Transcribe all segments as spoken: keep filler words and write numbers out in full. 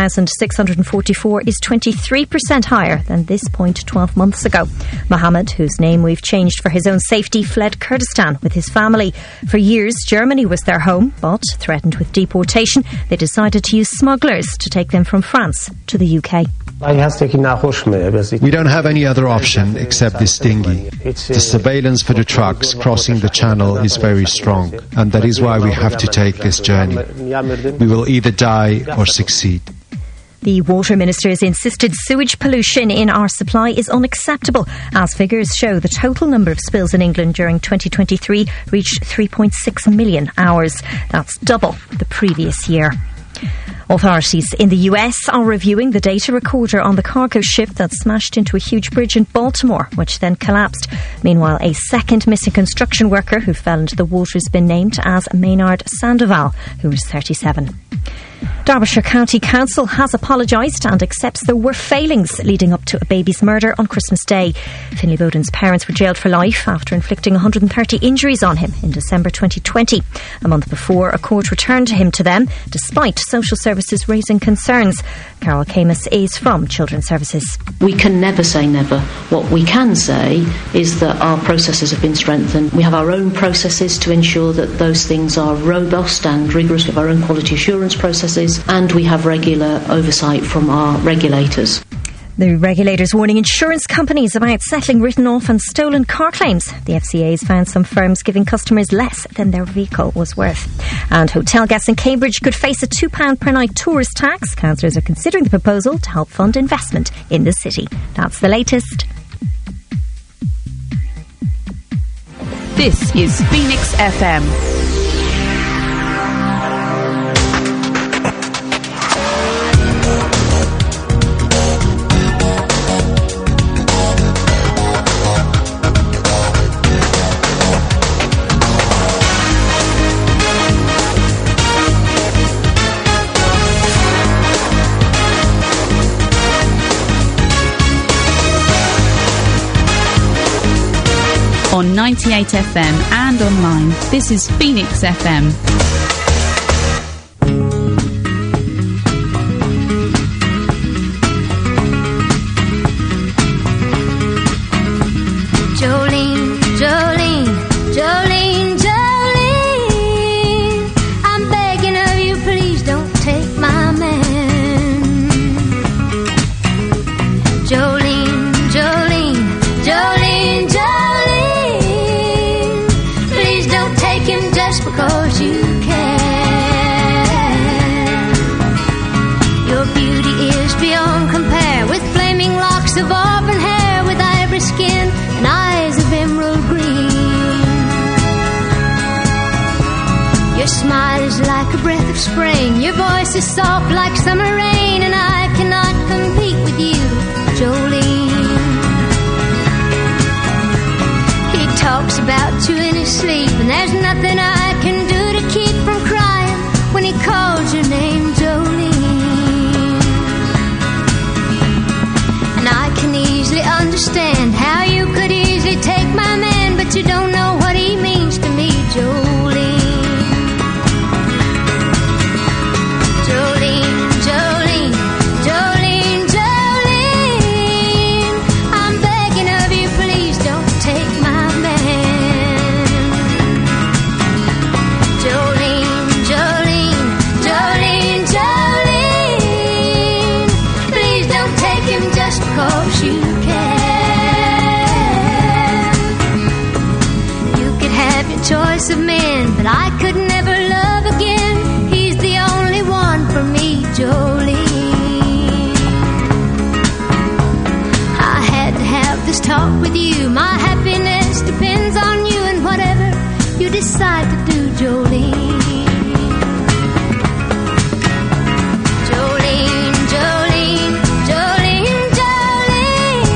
thousand six hundred forty-four is twenty-three percent higher than this point twelve months ago. Mohammed, whose name we've changed for his own safety, fled Kurdistan with his family. For years, Germany was their home, but threatened with deportation, they decided to use smugglers to take them from France to the U K. We don't have any other option except this dinghy. The surveillance for the trucks crossing the channel is very strong, and that is why we have to take this journey. We will either die or succeed. The water ministers insisted sewage pollution in our supply is unacceptable, as figures show the total number of spills in England during twenty twenty-three reached three point six million hours. That's double the previous year. Authorities in the U S are reviewing the data recorder on the cargo ship that smashed into a huge bridge in Baltimore, which then collapsed. Meanwhile, a second missing construction worker who fell into the water has been named as Maynard Sandoval, who was thirty-seven. Derbyshire County Council has apologised and accepts there were failings leading up to a baby's murder on Christmas Day. Finlay Bowden's parents were jailed for life after inflicting one hundred thirty injuries on him in December twenty twenty. A month before, a court returned him to them, despite social services raising concerns. Carol Camus is from Children's Services. We can never say never. What we can say is that our processes have been strengthened. We have our own processes to ensure that those things are robust and rigorous. We have our own quality assurance processes, and we have regular oversight from our regulators. The regulators warning insurance companies about settling written off and stolen car claims. The F C A has found some firms giving customers less than their vehicle was worth. And hotel guests in Cambridge could face a two pounds per night tourist tax. Councillors are considering the proposal to help fund investment in the city. That's the latest. This is Phoenix F M. On ninety-eight F M and online, this is Phoenix F M. Jolene, Jolene, Jolene, Jolene, I'm begging of you, please don't take my man. Jolene, Jolene, Jolene, Jolene, please don't take him just because you can. Your beauty is beyond compare, with flaming locks of auburn hair, with ivory skin and eyes of emerald green. Your smile is like a breath of spring, your voice is soft like summer rain, and I cannot compete with you, Jolene. He talks about you in his sleep, and there's nothing I can do to keep from crying when he calls your name, Jolene. And I can easily understand how you could easily take my man, but you don't know what he means to me, Jolene. Jolene, Jolene, Jolene, Jolene, I'm begging of you, please don't take my man. Jolene, Jolene, Jolene, Jolene, please don't take him just because you choice of men, but I could never love again. He's the only one for me, Jolene. I had to have this talk with you. My happiness depends on you, and whatever you decide to do, Jolene. Jolene, Jolene, Jolene, Jolene,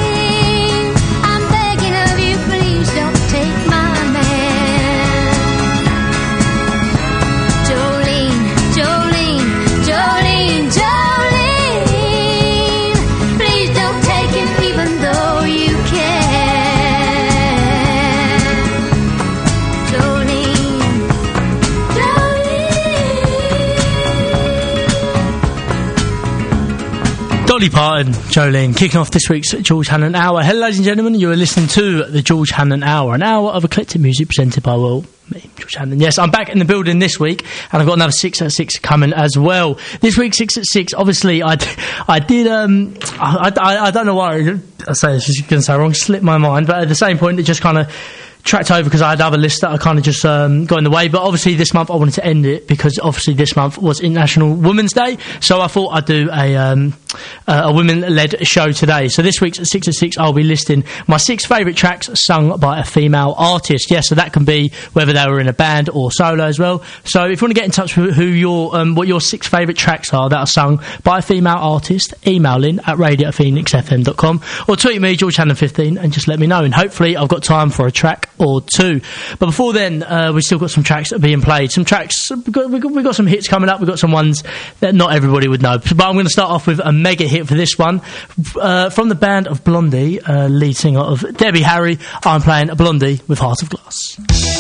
Dolly Parton, Jolene, kicking off this week's George Hannon Hour. Hello, ladies and gentlemen, you are listening to the George Hannon Hour, an hour of eclectic music presented by, well, me, George Hannon. Yes, I'm back in the building this week, and I've got another six at six coming as well. This week, six at six, obviously, I, I did, um, I, I, I don't know why I say this, is going to say wrong, slipped my mind, but at the same point, it just kind of tracked over because I had other lists that I kind of just um, got in the way. But obviously this month I wanted to end it because obviously this month was International Women's Day, so I thought I'd do a um, uh, a women-led show today. So this week's at six at six I'll be listing my six favourite tracks sung by a female artist. Yes, so that can be whether they were in a band or solo as well. So if you want to get in touch with who your um, what your six favourite tracks are that are sung by a female artist, email in at radio at phoenix f m dot com or tweet me George Hannon fifteen and just let me know, and hopefully I've got time for a track or two. But before then, uh, we've still got some tracks that are being played. Some tracks, we've got, we've got, we've got some hits coming up. We've got some ones that not everybody would know. But I'm going to start off with a mega hit for this one. Uh, from the band of Blondie, uh, lead singer of Debbie Harry, I'm playing Blondie with Heart of Glass.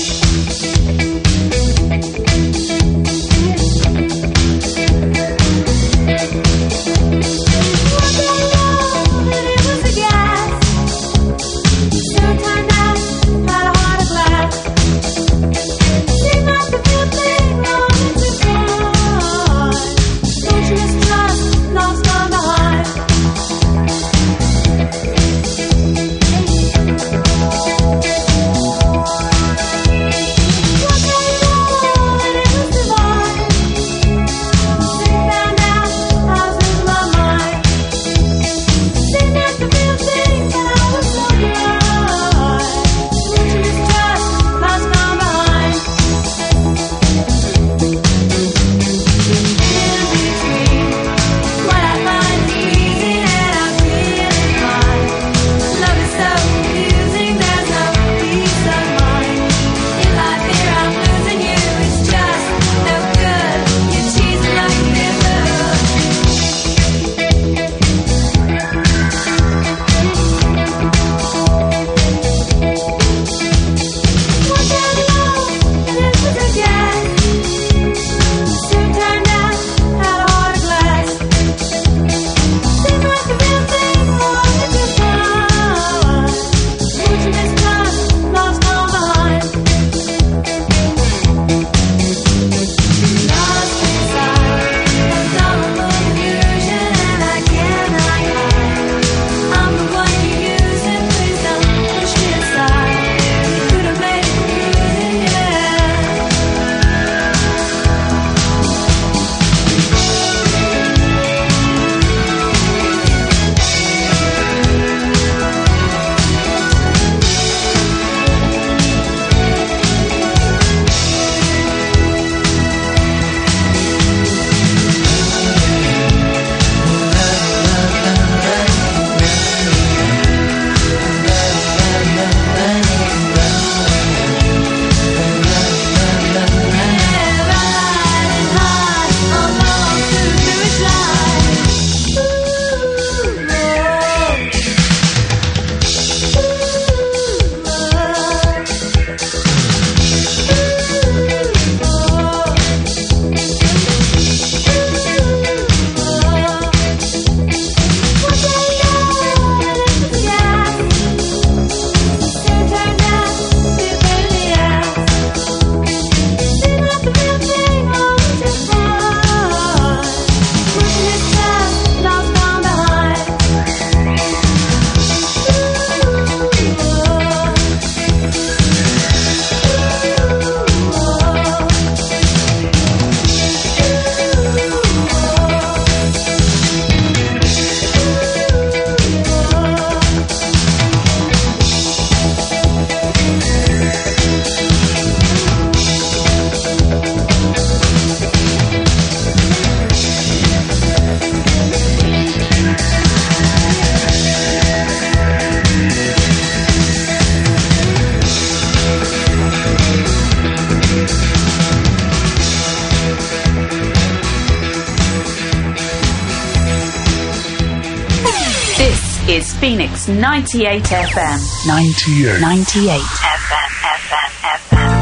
Is Phoenix ninety-eight F M. ninety-eight. ninety-eight F M, F M, F M.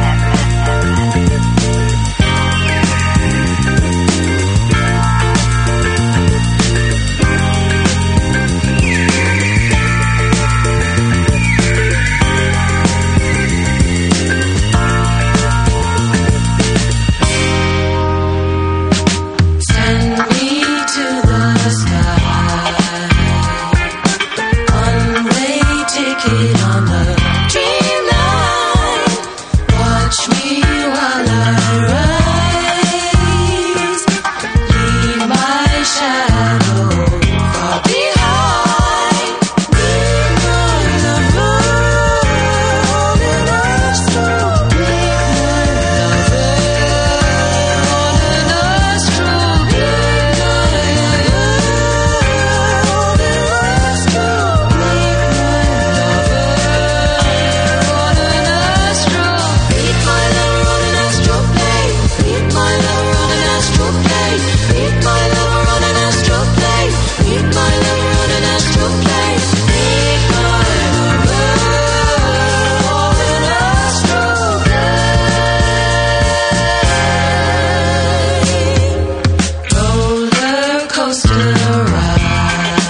close to right.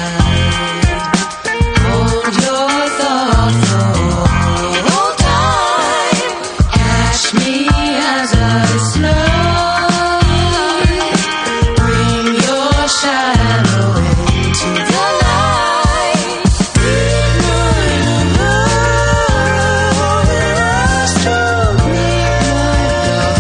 Hold your thought the whole time. Catch me as I slide. Bring your shadow into the light. Midnight lover, stroke midnight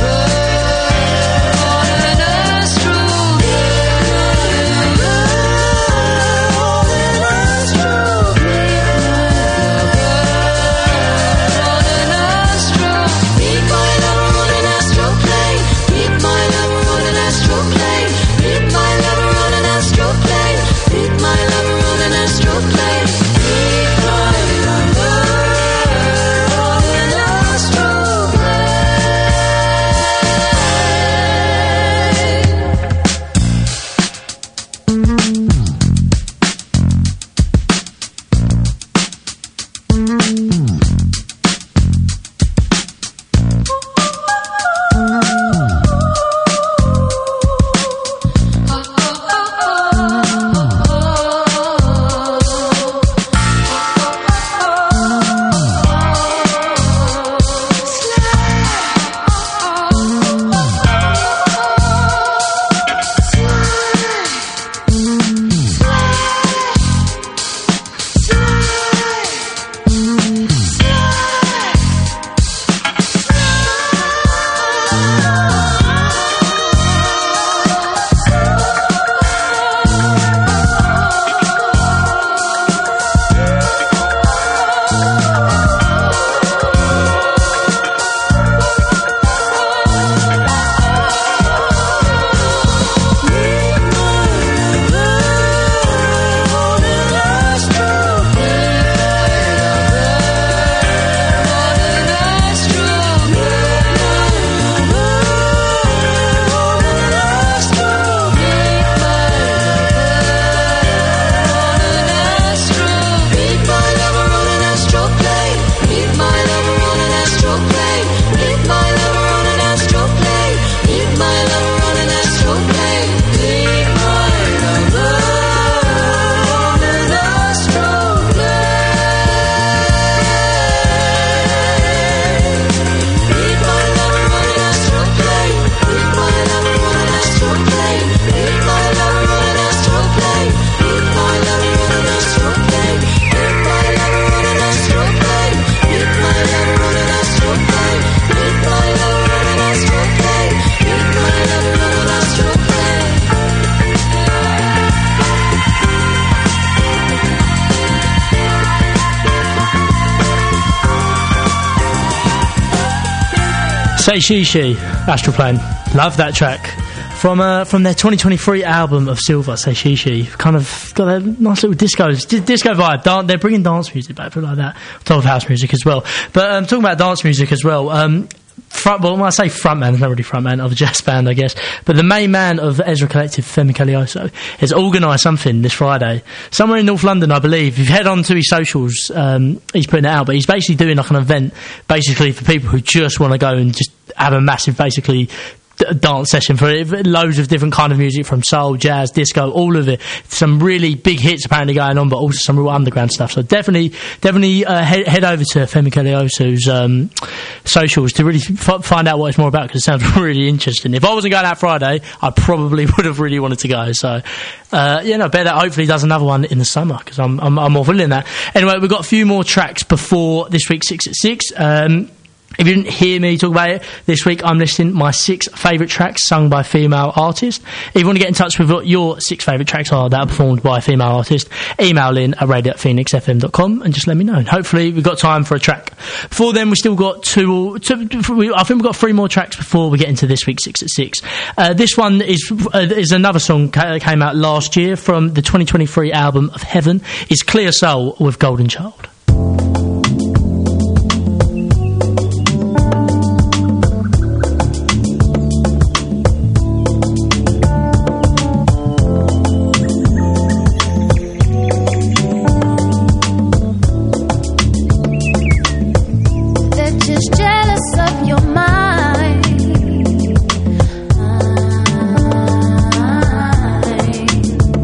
Say She She, Astral Plane. Love that track. From uh, from their twenty twenty-three album of Silver, Say She She. Kind of got a nice little disco disco vibe. Dan- they're bringing dance music back, put it like that. Top of house music as well. But um, talking about dance music as well, um, front, well, when I say frontman, there's not really frontman of a jazz band, I guess. But the main man of Ezra Collective, Femi Calioso, has organised something this Friday. Somewhere in North London, I believe. If you head on to his socials, um, he's putting it out, but he's basically doing like an event, basically for people who just want to go and just have a massive, basically, a dance session for it. Loads of different kind of music, from soul, jazz, disco, all of it. Some really big hits apparently going on, but also some real underground stuff. So definitely, definitely uh, head, head over to Femi Calioso's um, socials to really f- find out what it's more about, because it sounds really interesting. If I wasn't going out Friday, I probably would have really wanted to go. So, uh, yeah, no, better hopefully does another one in the summer, because I'm, I'm, I'm more feeling that. Anyway, we've got a few more tracks before this week's Six at Six. Um, If you didn't hear me talk about it this week, I'm listing my six favourite tracks sung by female artists. If you want to get in touch with what your six favourite tracks are that are performed by a female artist, email in at radio at phoenix f m dot com and just let me know. And hopefully we've got time for a track. Before then, we've still got two, two I think we've got three more tracks before we get into this week's Six at Six. Uh, this one is uh, is another song that came out last year from the twenty twenty-three album of Heaven. It's Clear Soul with Golden Child. Mind.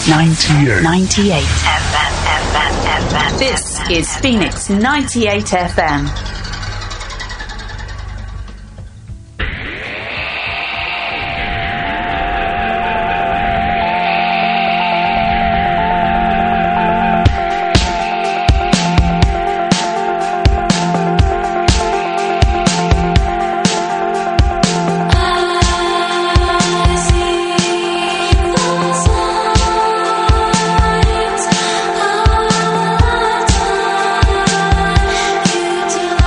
ninety-eight. ninety-eight F M. F M. F M. This is Phoenix ninety-eight F M. To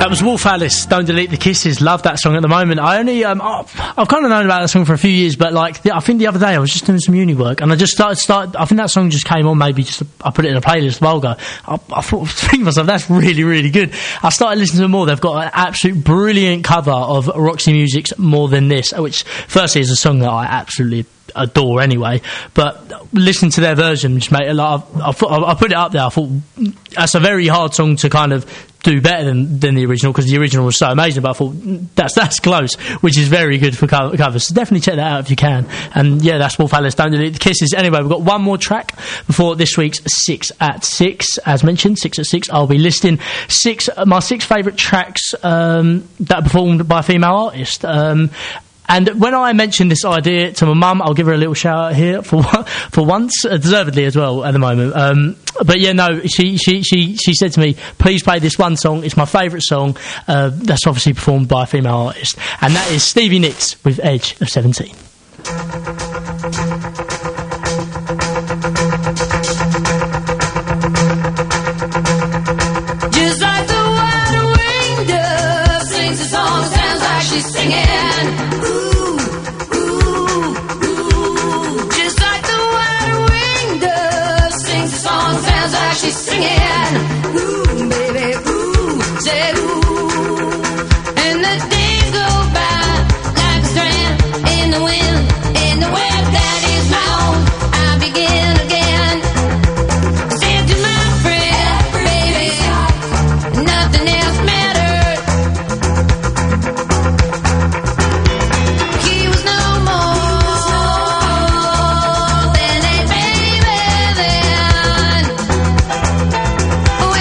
That was Wolf Alice, Don't Delete the Kisses. Love that song at the moment. I only, um, I've, I've kind of known about that song for a few years, but like, the, I think the other day I was just doing some uni work and I just started, started I think that song just came on, maybe just, I put it in a playlist a while ago. I, I thought, thinking to myself, that's really, really good. I started listening to them more. They've got an absolute brilliant cover of Roxy Music's More Than This, which firstly is a song that I absolutely adore anyway, but listening to their version just made a lot of, I, thought, I put it up there. I thought that's a very hard song to kind of do better than, than the original, because the original was so amazing, but I thought that's that's close, which is very good for cover, covers, so definitely check that out if you can. And yeah, that's Wolf Alice, Don't Delete the Kisses. Anyway, we've got one more track before this week's six at six. As mentioned, six at six, I'll be listing six my six favourite tracks um, that are performed by a female artist. um And when I mentioned this idea to my mum, I'll give her a little shout out here for for once, uh, deservedly as well at the moment. Um, but yeah, no, she, she she she said to me, please play this one song. It's my favourite song. Uh, that's obviously performed by a female artist, and that is Stevie Nicks with Edge of seventeen. Just like the wide-winged dove sings a song, sounds like she's singing. She's singing, ooh, baby, ooh, say ooh. And the days go by like a strand in the wind, in the web that is my own. I begin again. Said to my friend, baby, nothing else matters. He was no more than a baby then.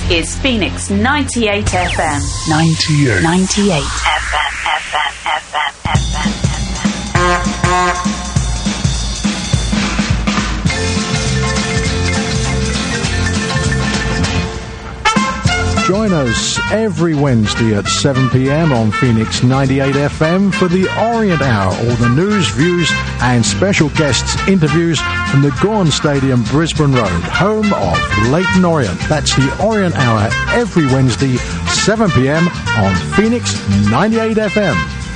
is Phoenix ninety-eight F M. ninety-eight. ninety-eight F M, F M, F M, F M, F M. Join us every Wednesday at seven p m on Phoenix ninety-eight F M for the Orient Hour, all the news, views and special guests interviews from the Gorn Stadium, Brisbane Road, home of Leyton Orient. That's the Orient Hour every Wednesday, seven p m on Phoenix ninety-eight F M.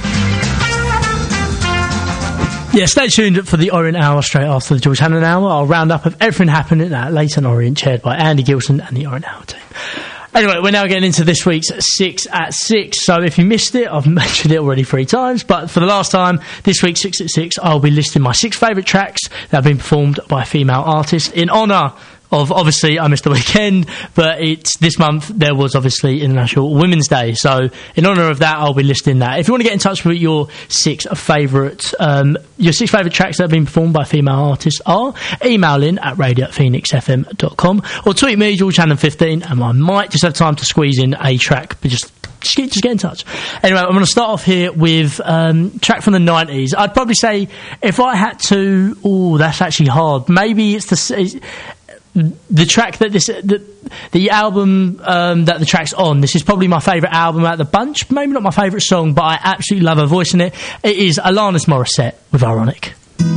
Yeah, stay tuned for the Orient Hour straight after the George Hannon Hour. I'll round up of everything happening at Leyton Orient, chaired by Andy Gilson and the Orient Hour team. Anyway, we're now getting into this week's Six at Six. So if you missed it, I've mentioned it already three times, but for the last time, this week's Six at Six, I'll be listing my six favourite tracks that have been performed by female artists in honour of, obviously, I missed the weekend, but it's this month there was obviously International Women's Day. So in honour of that, I'll be listing that. If you want to get in touch with your six favourite, um, your six favourite tracks that have been performed by female artists are, email in at radio at phoenix f m dot com or tweet me, George Hannon fifteen, and I might just have time to squeeze in a track, but just Just get, just get in touch. Anyway, I'm going to start off here with um, a track from the nineties. I'd probably say if I had to... Oh, that's actually hard. Maybe it's the... It's, the track that this... The, the album um, that the track's on, this is probably my favourite album out of the bunch. Maybe not my favourite song, but I absolutely love her voice in it. It is Alanis Morissette with Ironic.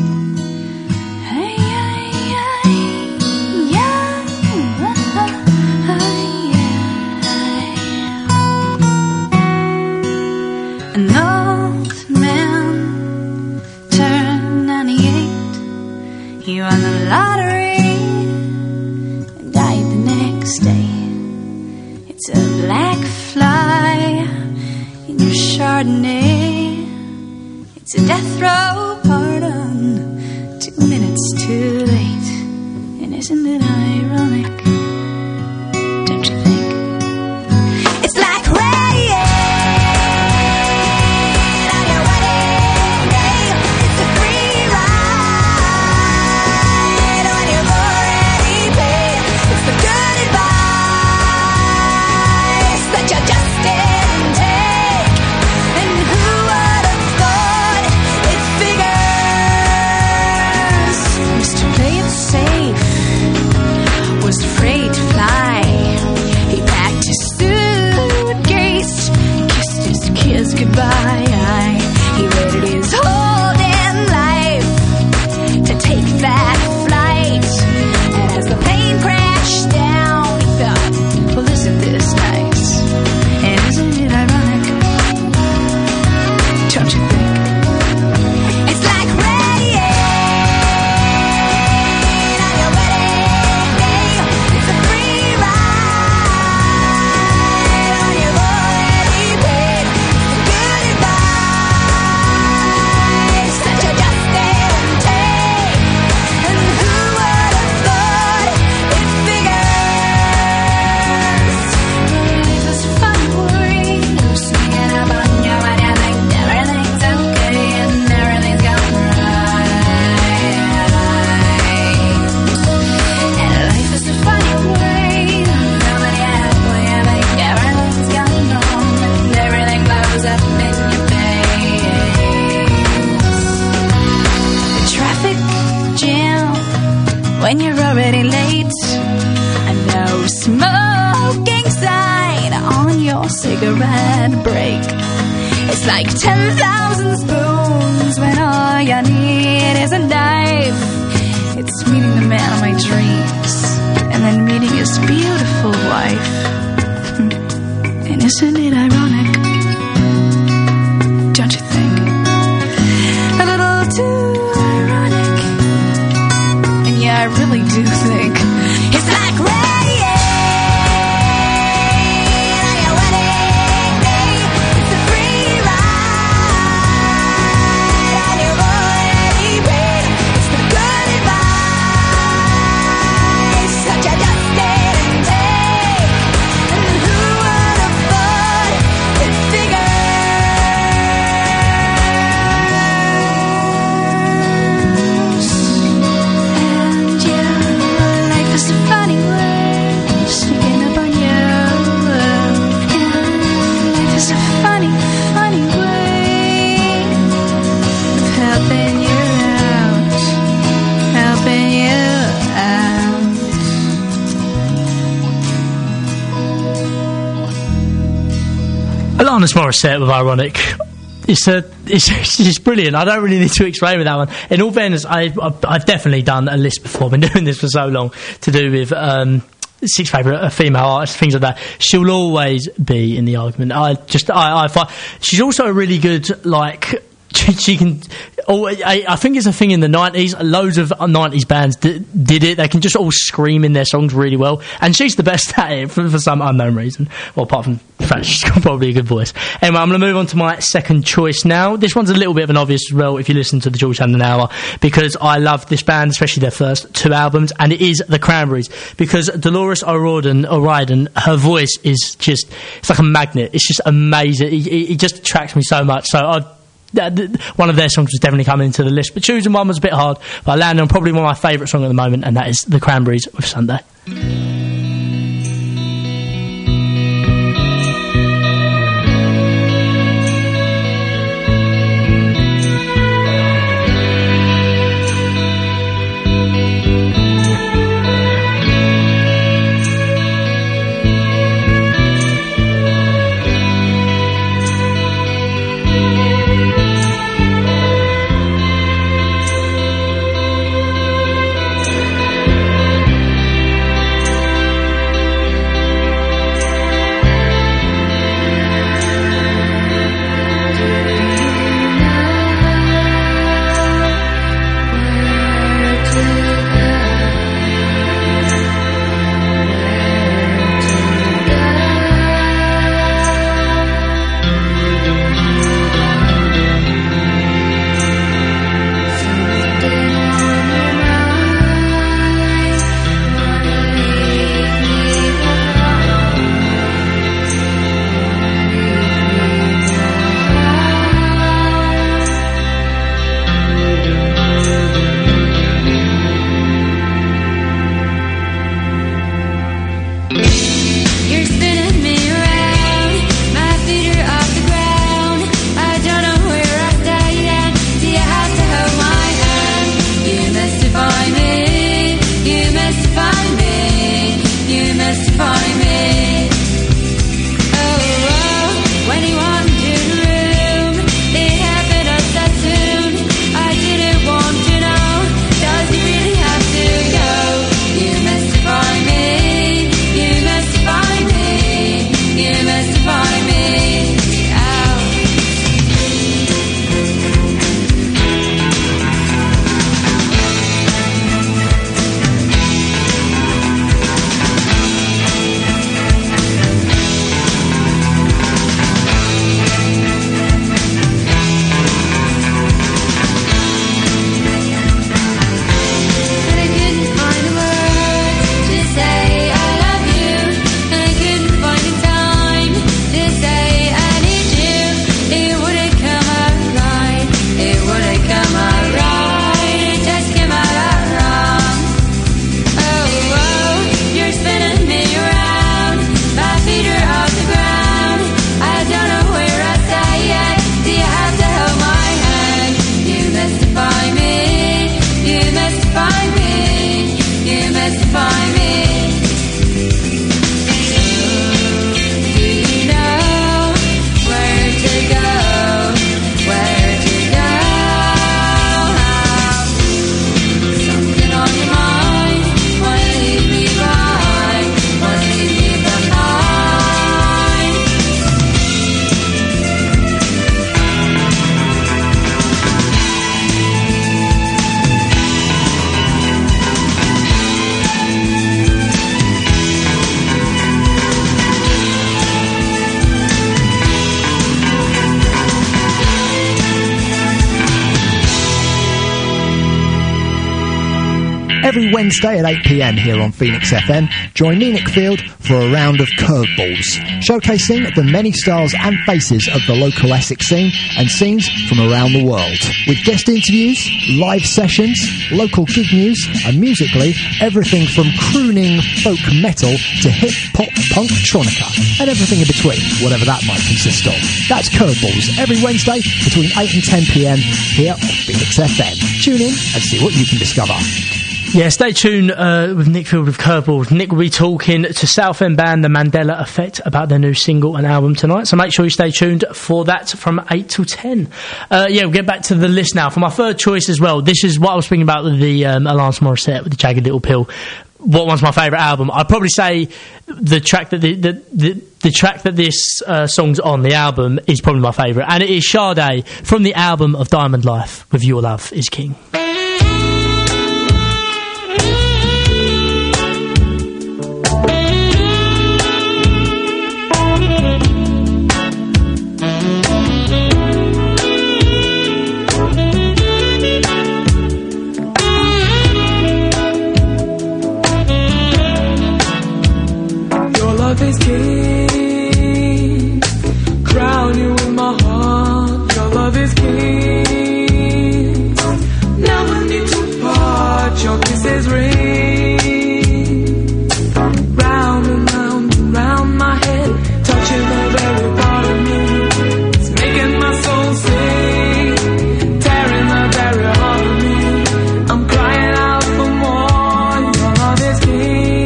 An old man turned ninety-eight. He won the lottery and died the next day. It's a black fly in your Chardonnay. It's a death row pardon, two minutes too late. And isn't it ironic? Don't you think? It's like rain. Goodbye. He waited his whole damn life to take that flight. And as the plane crashed down, he thought, well, isn't this nice? And isn't it ironic? Don't you think? It's like rain on your wedding day. It's a free ride on your already paid. When you're already late, and no smoking sign on your cigarette break. It's like ten thousand spoons when all you need is a knife. It's meeting the man of my dreams, and then meeting his beautiful wife. And isn't it ironic? Don't you think? A little too ironic. Yeah, I really do think it's like rain on your wedding day. It's a free ride on your already paid. It's the good advice that you just didn't take. And who would have thought it figures? Alanis Morissette with Ironic. It's a, it's, it's just brilliant. I don't really need to explain with that one. In all fairness, I've, I've definitely done a list before. I've been doing this for so long to do with um, six favourite uh, female artists, things like that. She'll always be in the argument. I just, I, I find she's also a really good, like, she, she can. Oh, I, I think it's a thing in the nineties. Loads of nineties bands d- did it. They can just all scream in their songs really well, and she's the best at it for, for some unknown reason. Well, apart from the fact she's got probably a good voice. Anyway, I'm going to move on to my second choice now. This one's a little bit of an obvious as well if you listen to the George Hannon Hour, because I love this band, especially their first two albums, and it is the Cranberries. Because Dolores O'Riordan, O'Riordan, her voice is just, it's like a magnet. It's just amazing. It, it, it just attracts me so much. So I. One of their songs was definitely coming into the list, but choosing one was a bit hard. But I landed on probably one of my favourite songs at the moment, and that is the Cranberries with Sunday. Every Wednesday at eight p m here on Phoenix F M, join me, Nick Field, for a round of curveballs, showcasing the many styles and faces of the local Essex scene and scenes from around the world. With guest interviews, live sessions, local gig news, and musically, everything from crooning folk metal to hip-hop punktronica, and everything in between, whatever that might consist of. That's Curveballs, every Wednesday between eight and ten p m here on Phoenix F M. Tune in and see what you can discover. Yeah, stay tuned uh, with Nick Field of Curveballs. Nick will be talking to Southend band The Mandela Effect about their new single and album tonight, so make sure you stay tuned for that from eight till ten. Uh, yeah, we'll get back to the list now. For my third choice as well, this is what I was thinking about with the um, Alanis Morissette, with the Jagged Little Pill. What one's my favourite album? I'd probably say the track that the the, the, the track that this uh, song's on, the album, is probably my favourite, and it is Sade from the album of Diamond Life with Your Love Is King. Is king, crown you in my heart. Your love is king. Never need to part. Your kisses ring round and round and round my head, touching the very part of me. It's making my soul sing, tearing the very heart of me. I'm crying out for more. Your love is king.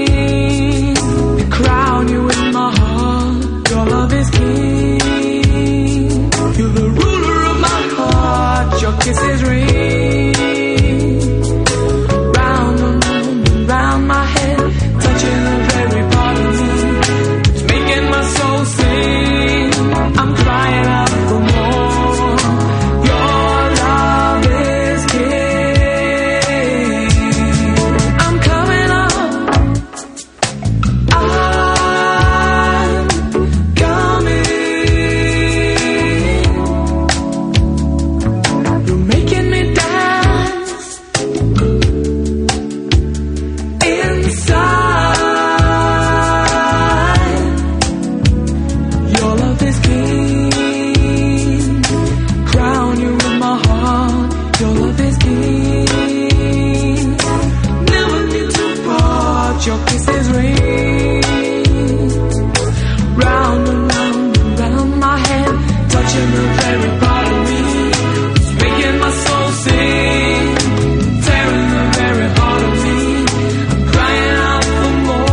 Crown you in my heart, your love is king. You're the ruler of my heart, your kisses ring round and round and round my head, touching the very part of me. It's making my soul sing, I'm crying out for more. Your love is king. I'm coming up, your kisses ring round and round and round my head, touching the very part of me. It's making my soul sing, tearing the very heart of me. I'm crying out for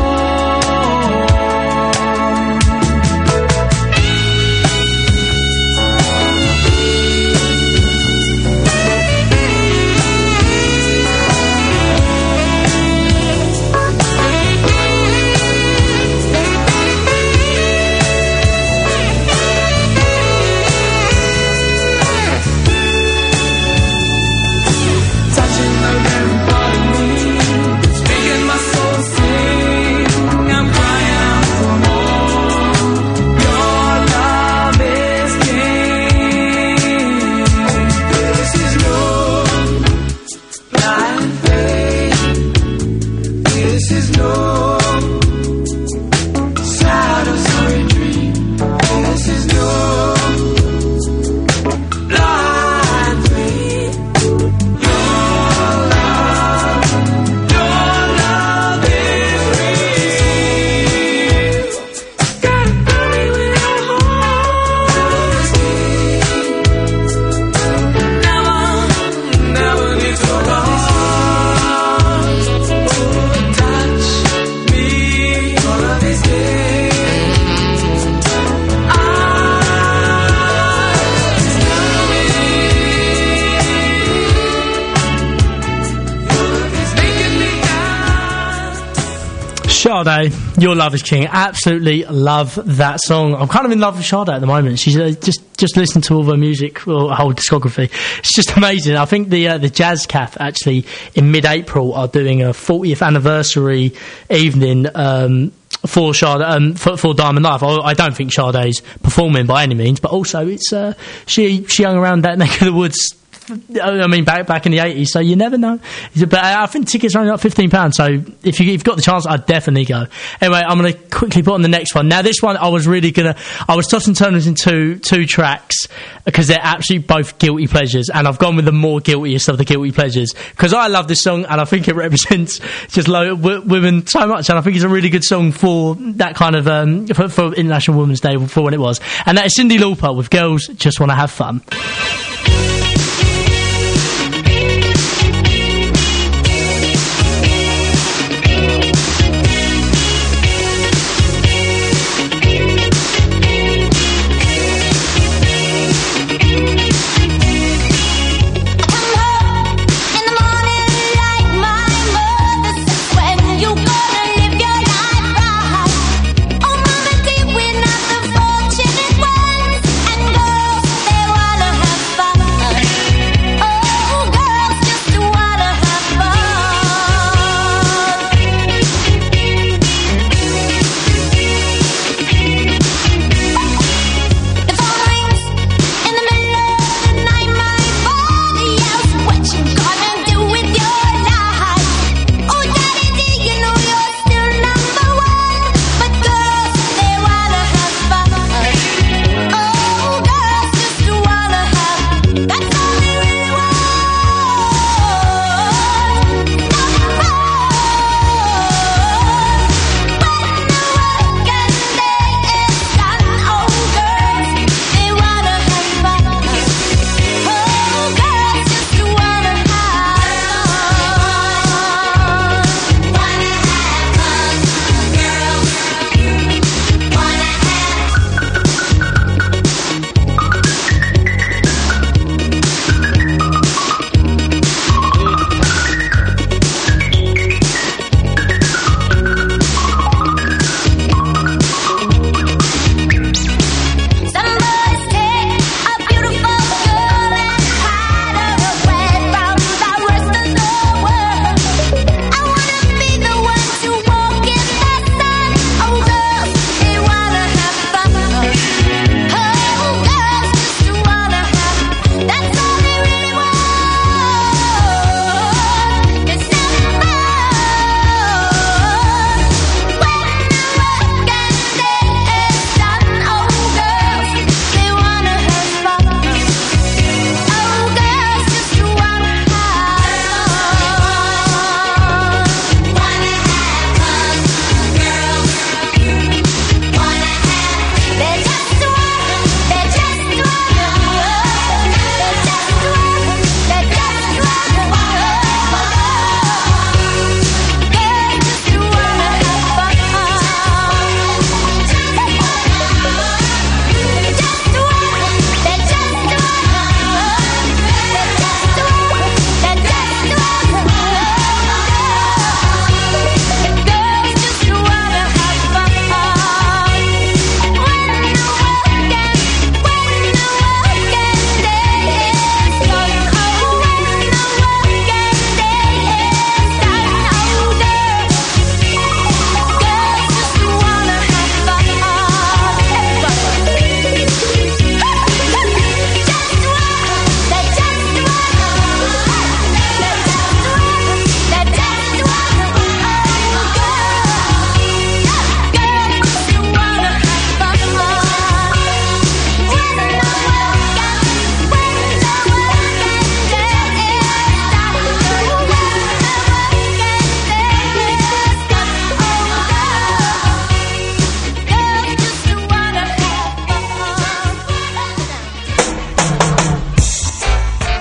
Sade, Your Love Is King. Absolutely love that song. I'm kind of in love with Sade at the moment. She's uh, just just listening to all her music, or her whole discography. It's just amazing. I think the uh, the Jazz Cafe actually in mid-April are doing a fortieth anniversary evening um, for Sade, um, for, for Diamond Life. I, I don't think Sade's performing by any means, but also it's uh, she she hung around that neck of the woods. I mean, back back in the eighties, so you never know. But I think tickets are only like fifteen pounds, so if, you, if you've got the chance, I'd definitely go. Anyway, I'm going to quickly put on the next one. Now, this one, I was really going to... I was tossing turns in two, two tracks, because they're absolutely both guilty pleasures, and I've gone with the more guiltiest of the guilty pleasures, because I love this song, and I think it represents just low, w- women so much, and I think it's a really good song for that kind of... Um, for, for International Women's Day, for when it was. And that is Cyndi Lauper with Girls Just Wanna Have Fun.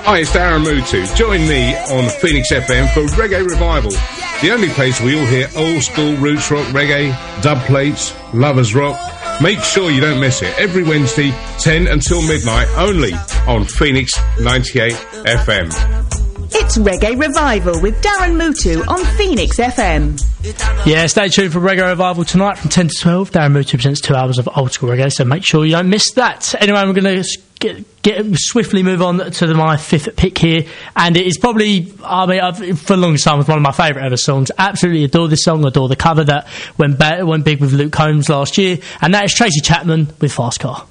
Hi, it's Darren Mutu. Join me on Phoenix F M for Reggae Revival, the only place we all hear old school roots rock reggae, dub plates, lovers rock. Make sure you don't miss it. Every Wednesday, ten until midnight, only on Phoenix ninety-eight F M. It's Reggae Revival with Darren Mutu on Phoenix F M. Yeah, stay tuned for Reggae Revival tonight from ten to twelve. Darren Mutu presents two hours of old school reggae, so make sure you don't miss that. Anyway, we're going to get, get swiftly move on to the, my fifth pick here, and it is probably, I mean, I've, for the longest time, it's one of my favourite ever songs. Absolutely adore this song, adore the cover that went, ba- went big with Luke Combs last year, and that is Tracy Chapman with Fast Car.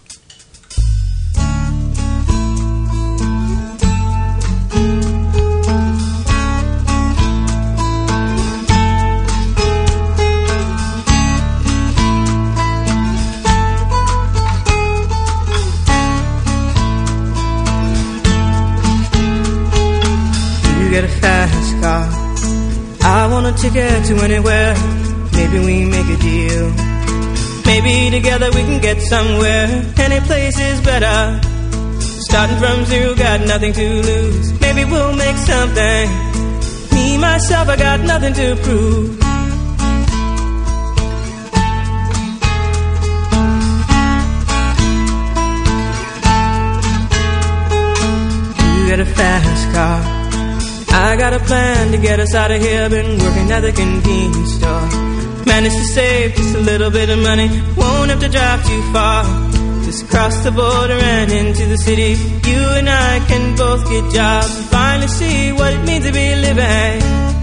Get a fast car. I want a ticket to anywhere. Maybe we make a deal. Maybe together we can get somewhere. Any place is better. Starting from zero, got nothing to lose. Maybe we'll make something. Me, myself, I got nothing to prove. You get a fast car. I got a plan to get us out of here. Been working at the convenience store. Managed to save just a little bit of money. Won't have to drive too far. Just cross the border and into the city. You and I can both get jobs and finally see what it means to be living.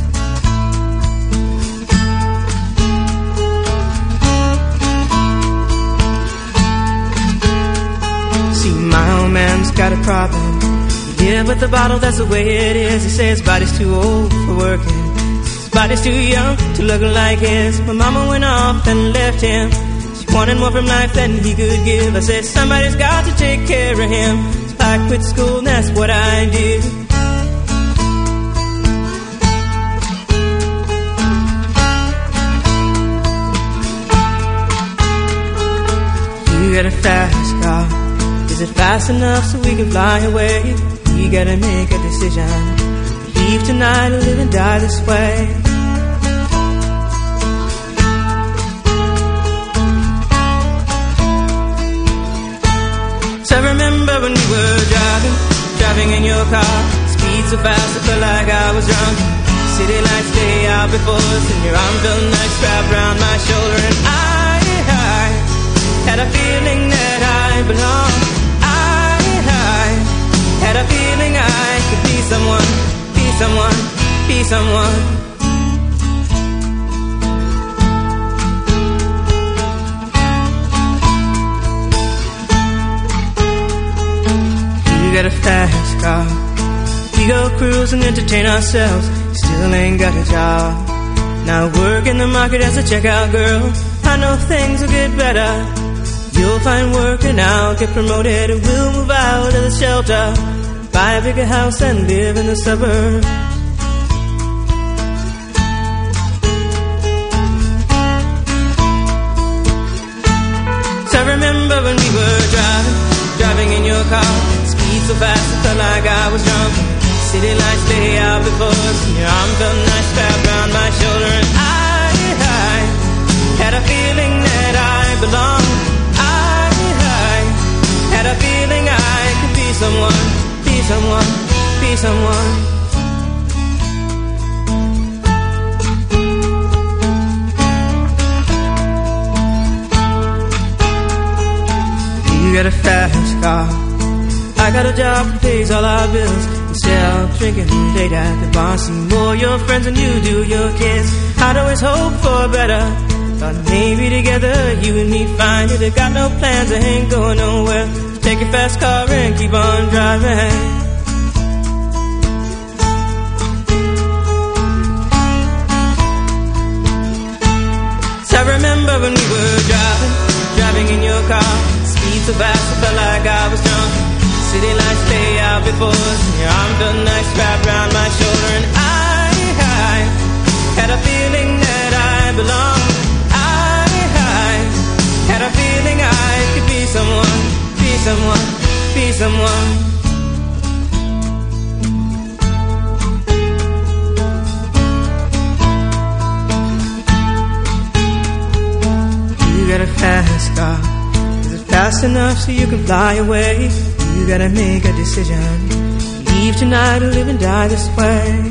See, my old man's got a problem. Yeah, but the bottle, that's the way it is. He says his body's too old for working. His body's too young to look like his. My mama went off and left him. She wanted more from life than he could give. I said, somebody's got to take care of him. So I quit school and that's what I did. You got a fast car. Is it fast enough so we can fly away? You gotta make a decision. Leave tonight or live and die this way. So I remember when we were driving, driving in your car. Speed so fast I felt like I was drunk. City lights lay out before us, and your arm felt nice wrapped around my shoulder. And I, I had a feeling that I belonged. Had a feeling I could be someone, be someone, be someone. You got a fast car. We go cruise and entertain ourselves. Still ain't got a job. Now work in the market as a checkout girl. I know things will get better. You'll find work and I'll get promoted. We'll move out of the shelter, buy a bigger house and live in the suburbs. So I remember when we were driving, driving in your car. Speed so fast it felt like I was drunk. City lights lay out before us, and your arm felt nice wrapped around my shoulder. And I, I had a feeling that I belonged. Had a feeling I could be someone, be someone, be someone. You got a fast car. I got a job that pays all our bills. Instead of drinking late at the bar, see more your friends than you do your kids. I'd always hope for better. Thought maybe together you and me find it. I got no plans, I ain't going nowhere. So take your fast car and keep on driving. So I remember when we were driving, driving in your car. Speed so fast I felt like I was drunk. City lights lay out before us, and your arm felt nice wrapped around my shoulder. And I, I had a feeling that I belonged. Had a feeling I could be someone, be someone, be someone. car. Is it fast enough so you can fly away? You gotta make a decision. Leave tonight or live and die this way.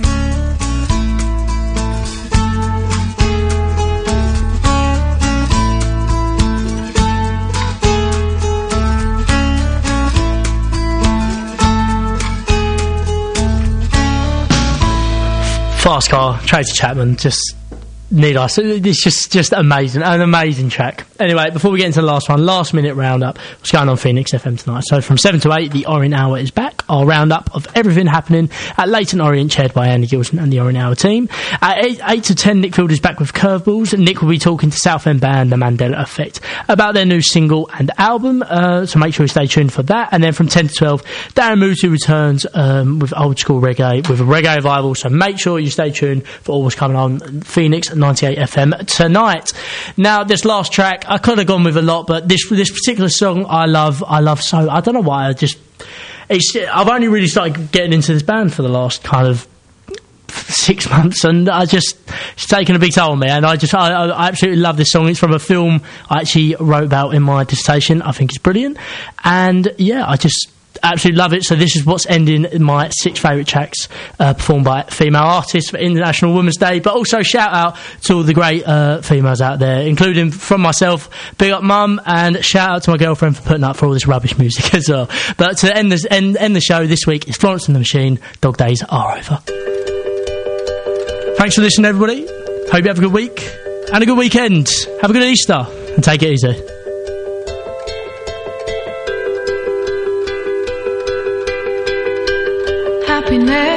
Fast Car, Tracy Chapman, just need us. It's just just amazing, an amazing track. Anyway, before we get into the last one, last minute roundup. What's going on Phoenix F M tonight? So from seven to eight, the Orient Hour is back. Our roundup of everything happening at Leighton Orient, chaired by Andy Gilson and the Orient Hour team. At eight, eight to ten, Nick Field is back with Curveballs. Nick will be talking to Southend band The Mandela Effect about their new single and album, uh, so make sure you stay tuned for that. And then from ten to twelve, Darren Mutu returns um, with old school reggae, with a reggae revival, so make sure you stay tuned for all what's coming on Phoenix ninety-eight F M tonight. Now, this last track, I could have gone with a lot, but this this particular song I love, I love so, I don't know why, I just, it's, I've only really started getting into this band for the last kind of six months, and I just, it's taken a big toll on me, and I just, I, I absolutely love this song. It's from a film I actually wrote about in my dissertation. I think it's brilliant, and yeah, I just absolutely love it. So this is what's ending my six favourite tracks uh, performed by female artists for International Women's Day. But also shout out to all the great uh, females out there, including from myself, big up mum, and shout out to my girlfriend for putting up for all this rubbish music as well. But to end, this, end, end the show this week is Florence and the Machine, Dog Days Are Over. Thanks for listening, everybody. Hope you have a good week and a good weekend. Have a good Easter and take it easy. Happiness